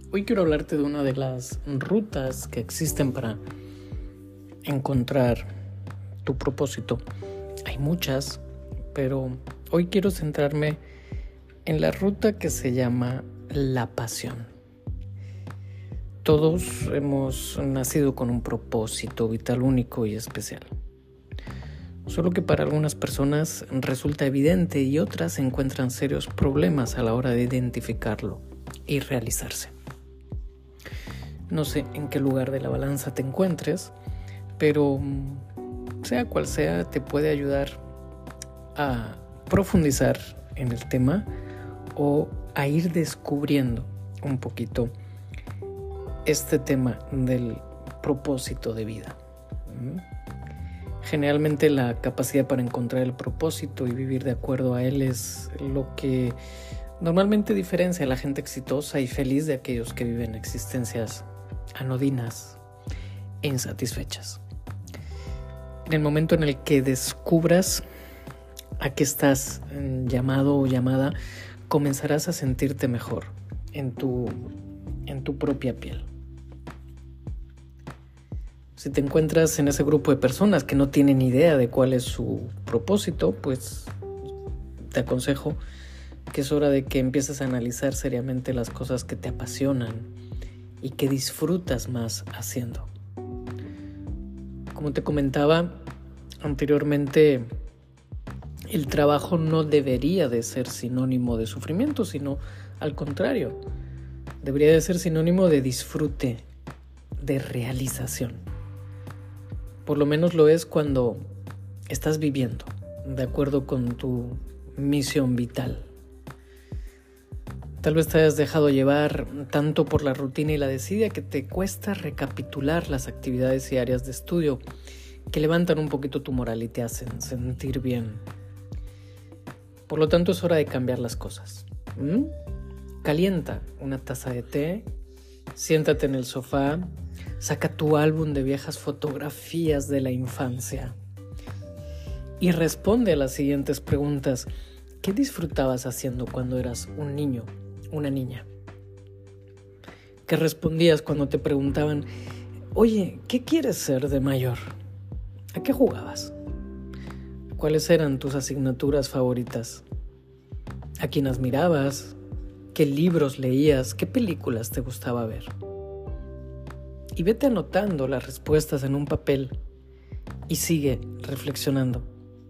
Hoy quiero hablarte de una de las rutas que existen para encontrar tu propósito. Hay muchas, pero hoy quiero centrarme en la ruta que se llama la pasión. Todos hemos nacido con un propósito vital único y especial. Solo que para algunas personas resulta evidente y otras encuentran serios problemas a la hora de identificarlo y realizarse. No sé en qué lugar de la balanza te encuentres, pero sea cual sea, te puede ayudar a profundizar en el tema o a ir descubriendo un poquito este tema del propósito de vida. Generalmente la capacidad para encontrar el propósito y vivir de acuerdo a él es lo que normalmente diferencia a la gente exitosa y feliz de aquellos que viven existencias anodinas e insatisfechas. En el momento en el que descubras a qué estás llamado o llamada, comenzarás a sentirte mejor en tu propia piel. Si te encuentras en ese grupo de personas que no tienen idea de cuál es su propósito, pues te aconsejo que es hora de que empieces a analizar seriamente las cosas que te apasionan y que disfrutas más haciendo. Como te comentaba anteriormente, el trabajo no debería de ser sinónimo de sufrimiento, sino al contrario, debería de ser sinónimo de disfrute, de realización. Por lo menos lo es cuando estás viviendo de acuerdo con tu misión vital. Tal vez te hayas dejado llevar tanto por la rutina y la desidia que te cuesta recapitular las actividades y áreas de estudio que levantan un poquito tu moral y te hacen sentir bien. Por lo tanto, es hora de cambiar las cosas. Calienta una taza de té, siéntate en el sofá, saca tu álbum de viejas fotografías de la infancia y responde a las siguientes preguntas. ¿Qué disfrutabas haciendo cuando eras un niño, una niña? ¿Qué respondías cuando te preguntaban, oye, ¿qué quieres ser de mayor? ¿A qué jugabas? ¿Cuáles eran tus asignaturas favoritas? ¿A quién admirabas? ¿Qué libros leías? ¿Qué películas te gustaba ver? Y vete anotando las respuestas en un papel y sigue reflexionando.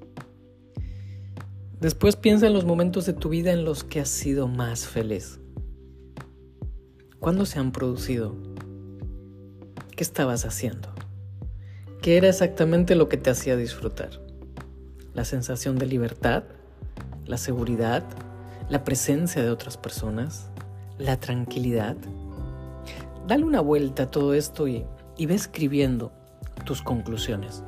Después piensa en los momentos de tu vida en los que has sido más feliz. ¿Cuándo se han producido? ¿Qué estabas haciendo? ¿Qué era exactamente lo que te hacía disfrutar? ¿La sensación de libertad? ¿La seguridad? ¿La presencia de otras personas? ¿La tranquilidad? Dale una vuelta a todo esto y ve escribiendo tus conclusiones.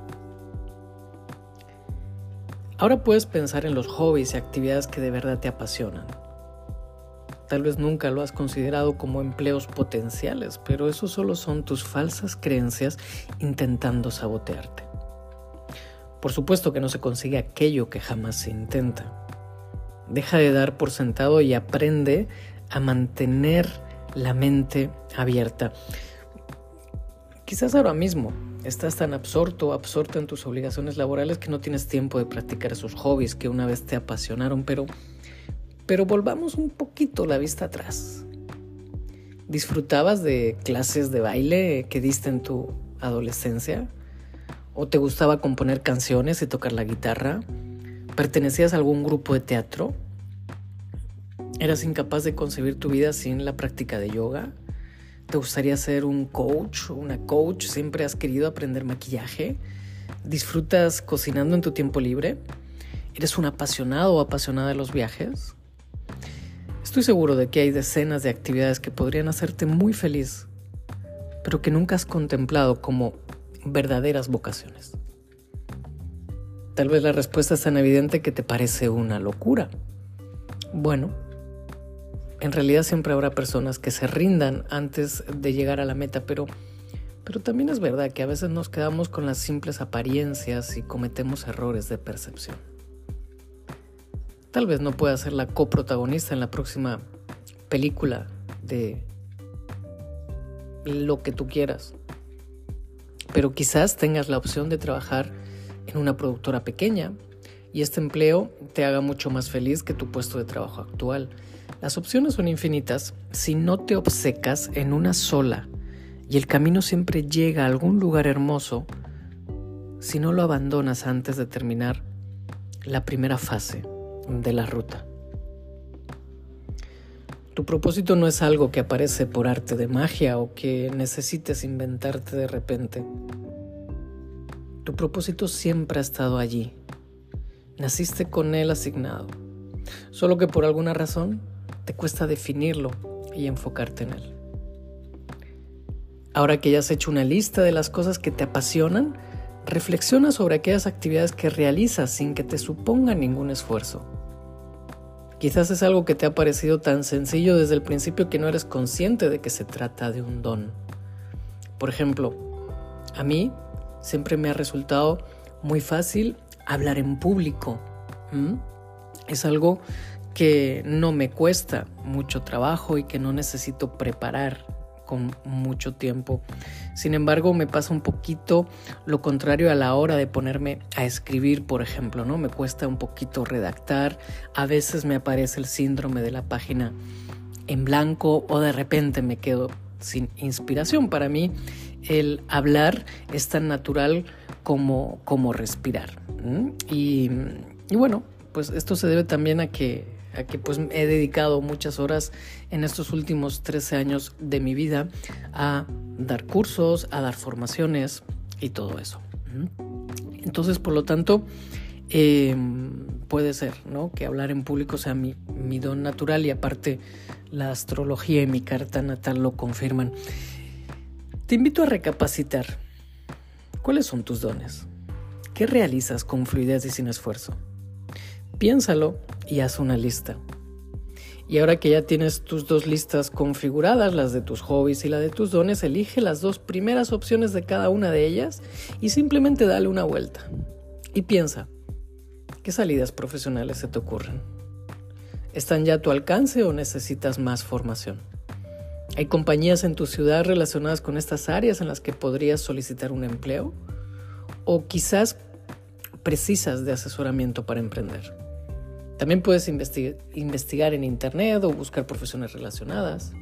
Ahora puedes pensar en los hobbies y actividades que de verdad te apasionan. Tal vez nunca lo has considerado como empleos potenciales, pero esos solo son tus falsas creencias intentando sabotearte. Por supuesto que no se consigue aquello que jamás se intenta. Deja de dar por sentado y aprende a mantener la mente abierta. Quizás ahora mismo estás tan absorto o absorta en tus obligaciones laborales que no tienes tiempo de practicar esos hobbies que una vez te apasionaron, pero volvamos un poquito la vista atrás. ¿Disfrutabas de clases de baile que diste en tu adolescencia? ¿O te gustaba componer canciones y tocar la guitarra? ¿Pertenecías a algún grupo de teatro? ¿Eras incapaz de concebir tu vida sin la práctica de yoga? ¿Te gustaría ser un coach o una coach? ¿Siempre has querido aprender maquillaje? ¿Disfrutas cocinando en tu tiempo libre? ¿Eres un apasionado o apasionada de los viajes? Estoy seguro de que hay decenas de actividades que podrían hacerte muy feliz, pero que nunca has contemplado como verdaderas vocaciones. Tal vez la respuesta es tan evidente que te parece una locura. Bueno, en realidad siempre habrá personas que se rindan antes de llegar a la meta, pero también es verdad que a veces nos quedamos con las simples apariencias y cometemos errores de percepción. Tal vez no pueda ser la coprotagonista en la próxima película de lo que tú quieras. Pero quizás tengas la opción de trabajar en una productora pequeña y este empleo te haga mucho más feliz que tu puesto de trabajo actual. Las opciones son infinitas si no te obcecas en una sola y el camino siempre llega a algún lugar hermoso si no lo abandonas antes de terminar la primera fase de la ruta. Tu propósito no es algo que aparece por arte de magia o que necesites inventarte de repente. Tu propósito siempre ha estado allí. Naciste con él asignado. Solo que por alguna razón te cuesta definirlo y enfocarte en él. Ahora que ya has hecho una lista de las cosas que te apasionan, reflexiona sobre aquellas actividades que realizas sin que te supongan ningún esfuerzo. Quizás es algo que te ha parecido tan sencillo desde el principio que no eres consciente de que se trata de un don. Por ejemplo, a mí siempre me ha resultado muy fácil hablar en público. Es algo que no me cuesta mucho trabajo y que no necesito preparar con mucho tiempo. Sin embargo, me pasa un poquito lo contrario a la hora de ponerme a escribir, por ejemplo, ¿no? Me cuesta un poquito redactar. A veces me aparece el síndrome de la página en blanco o de repente me quedo sin inspiración. Para mí, el hablar es tan natural como respirar. Y bueno, pues esto se debe también a que pues he dedicado muchas horas en estos últimos 13 años de mi vida a dar cursos, a dar formaciones y todo eso. Entonces, por lo tanto, puede ser, ¿no?, que hablar en público sea mi don natural y aparte la astrología y mi carta natal lo confirman. Te invito a recapacitar. ¿Cuáles son tus dones? ¿Qué realizas con fluidez y sin esfuerzo? Piénsalo y haz una lista. Y ahora que ya tienes tus dos listas configuradas, las de tus hobbies y la de tus dones, elige las dos primeras opciones de cada una de ellas y simplemente dale una vuelta. Y piensa, ¿qué salidas profesionales se te ocurren? ¿Están ya a tu alcance o necesitas más formación? ¿Hay compañías en tu ciudad relacionadas con estas áreas en las que podrías solicitar un empleo? ¿O quizás precisas de asesoramiento para emprender? También puedes investigar en internet o buscar profesiones relacionadas.